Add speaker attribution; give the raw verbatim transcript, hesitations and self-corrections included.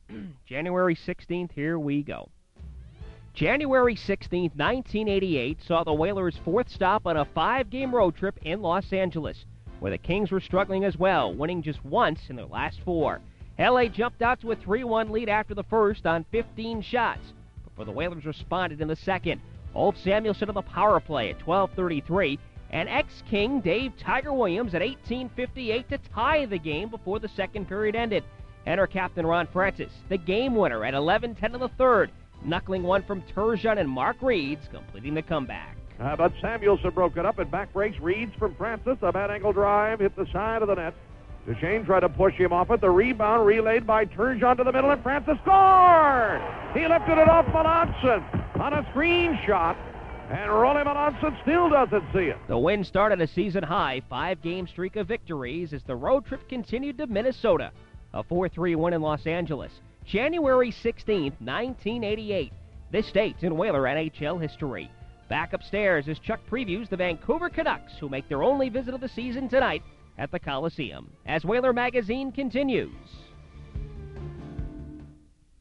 Speaker 1: January sixteenth, here we go. January sixteenth, nineteen eighty-eight saw the Whalers' fourth stop on a five-game road trip in Los Angeles, where the Kings were struggling as well, winning just once in their last four. L A jumped out to a three one lead after the first on fifteen shots, before the Whalers responded in the second. Old Samuelson on the power play at twelve thirty-three, and ex-King Dave Tiger Williams at eighteen fifty-eight to tie the game before the second period ended. Enter captain Ron Francis, the game winner at eleven ten in the third, knuckling one from Turgeon and Mark Reeds, completing the comeback.
Speaker 2: Uh, but Samuelson broke it up and back breaks Reeds from Francis. A bad angle drive hit the side of the net. Duchesne tried to push him off it. The rebound relayed by Turgeon to the middle, and Francis scored! He lifted it off Melanson on a screen shot, and Rolly Melanson still doesn't see it.
Speaker 1: The win started a season-high five-game streak of victories as the road trip continued to Minnesota. A four three win in Los Angeles. January sixteenth, nineteen eighty-eight. This date's in Whaler N H L history. Back upstairs as Chuck previews the Vancouver Canucks, who make their only visit of the season tonight at the Coliseum, as Whaler Magazine continues.